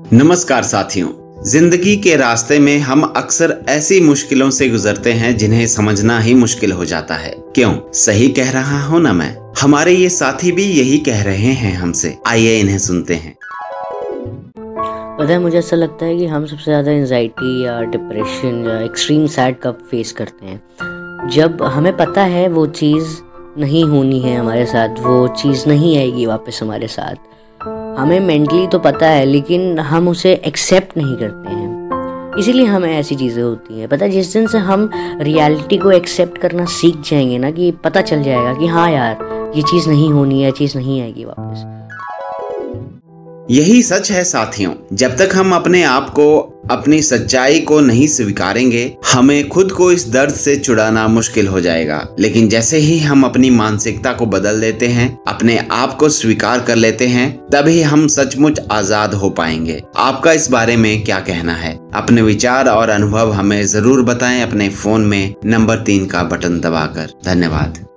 नमस्कार साथियों, जिंदगी के रास्ते में हम अक्सर ऐसी मुश्किलों से गुजरते हैं जिन्हें समझना ही मुश्किल हो जाता है। क्यों? सही कह रहा हूँ ना मैं? हमारे ये साथी भी यही कह रहे हैं हमसे। आइए इन्हें सुनते हैं। पता है, मुझे ऐसा लगता है कि हम सबसे ज़्यादा एंजाइटी या डिप्रेशन या एक्सट्रीम सैड कब फेस करते हैं, जब हमें पता है वो चीज़ नहीं होनी है हमारे साथ, वो चीज़ नहीं आएगी वापस हमारे साथ। हमें मेंटली तो पता है लेकिन हम उसे एक्सेप्ट नहीं करते हैं, इसीलिए हमें ऐसी चीज़ें होती हैं। पता है, जिस दिन से हम रियलिटी को एक्सेप्ट करना सीख जाएंगे ना, कि पता चल जाएगा कि हाँ यार, ये चीज़ नहीं होनी है, चीज़ नहीं आएगी वापस। यही सच है साथियों, जब तक हम अपने आप को, अपनी सच्चाई को नहीं स्वीकारेंगे, हमें खुद को इस दर्द से छुड़ाना मुश्किल हो जाएगा। लेकिन जैसे ही हम अपनी मानसिकता को बदल देते हैं, अपने आप को स्वीकार कर लेते हैं, तभी हम सचमुच आजाद हो पाएंगे। आपका इस बारे में क्या कहना है? अपने विचार और अनुभव हमें जरूर बताएं अपने फोन में नंबर 3 का बटन दबाकर। धन्यवाद।